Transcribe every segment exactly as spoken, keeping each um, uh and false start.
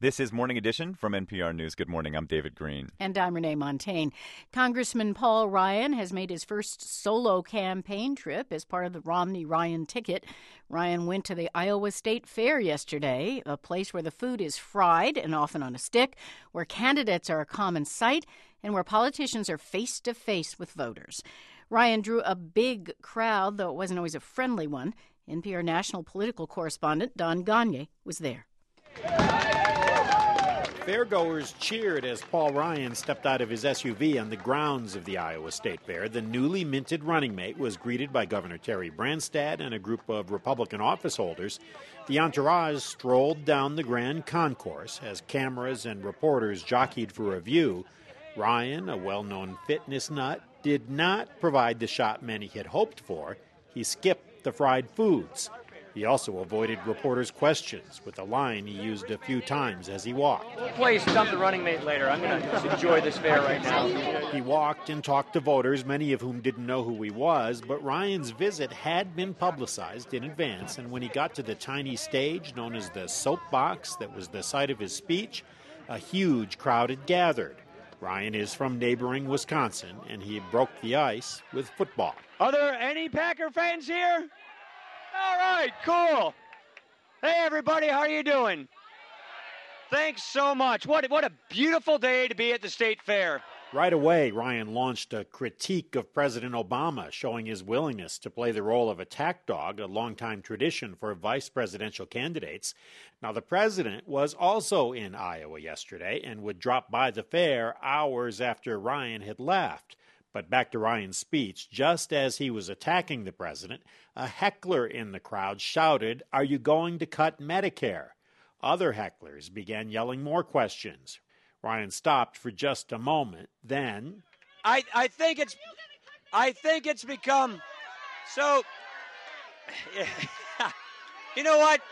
This is Morning Edition from N P R News. Good morning. I'm David Green. And I'm Renee Montagne. Congressman Paul Ryan has made his first solo campaign trip as part of the Romney-Ryan ticket. Ryan went to the Iowa State Fair yesterday, a place where the food is fried and often on a stick, where candidates are a common sight, and where politicians are face-to-face with voters. Ryan drew a big crowd, though it wasn't always a friendly one. N P R national political correspondent Don Gonyea was there. Fairgoers cheered as Paul Ryan stepped out of his S U V on the grounds of the Iowa State Fair. The newly minted running mate was greeted by Governor Terry Branstad and a group of Republican office holders. The entourage strolled down the grand concourse as cameras and reporters jockeyed for a view. Ryan, a well-known fitness nut, did not provide the shot many had hoped for. He skipped the fried foods. He also avoided reporters' questions with a line he used a few times as he walked. We'll play Stump the Running Mate later. I'm going to enjoy this fair right now. He walked and talked to voters, many of whom didn't know who he was, but Ryan's visit had been publicized in advance, and when he got to the tiny stage known as the soapbox that was the site of his speech, a huge crowd had gathered. Ryan is from neighboring Wisconsin, and he broke the ice with football. Are there any Packer fans here? All right, cool. Hey, everybody, how are you doing? Thanks so much. What, what a beautiful day to be at the State Fair. Right away, Ryan launched a critique of President Obama, showing his willingness to play the role of attack dog, a longtime tradition for vice presidential candidates. Now, the president was also in Iowa yesterday and would drop by the fair hours after Ryan had left. But back to Ryan's speech, just as he was attacking the president, a heckler in the crowd shouted, "Are you going to cut Medicare?" Other hecklers began yelling more questions. Ryan stopped for just a moment, then... I, I think it's I think it's become so... You know what?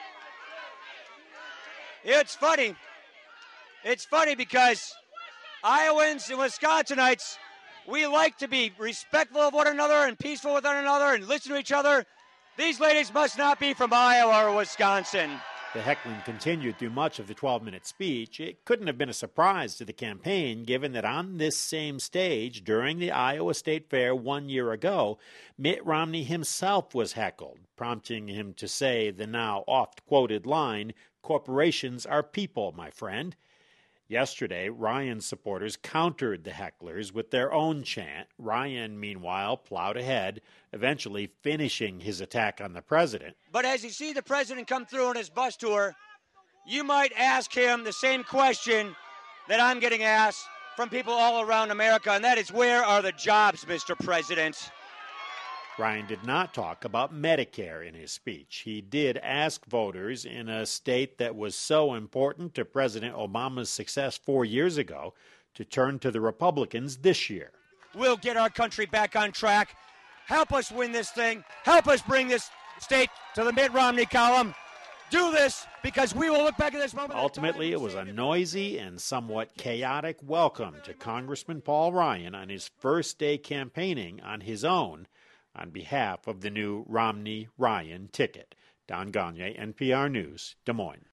It's funny. It's funny because Iowans and Wisconsinites, we like to be respectful of one another and peaceful with one another and listen to each other. These ladies must not be from Iowa or Wisconsin. The heckling continued through much of the twelve-minute speech. It couldn't have been a surprise to the campaign, given that on this same stage during the Iowa State Fair one year ago, Mitt Romney himself was heckled, prompting him to say the now oft-quoted line, "Corporations are people, my friend." Yesterday, Ryan's supporters countered the hecklers with their own chant. Ryan, meanwhile, plowed ahead, eventually finishing his attack on the president. But as you see the president come through on his bus tour, you might ask him the same question that I'm getting asked from people all around America, and that is, where are the jobs, Mister President? Ryan did not talk about Medicare in his speech. He did ask voters in a state that was so important to President Obama's success four years ago to turn to the Republicans this year. We'll get our country back on track. Help us win this thing. Help us bring this state to the Mitt Romney column. Do this because we will look back at this moment. Ultimately, it was a noisy and somewhat chaotic welcome to Congressman Paul Ryan on his first day campaigning on his own on behalf of the new Romney-Ryan ticket. Don Gonyea, N P R News, Des Moines.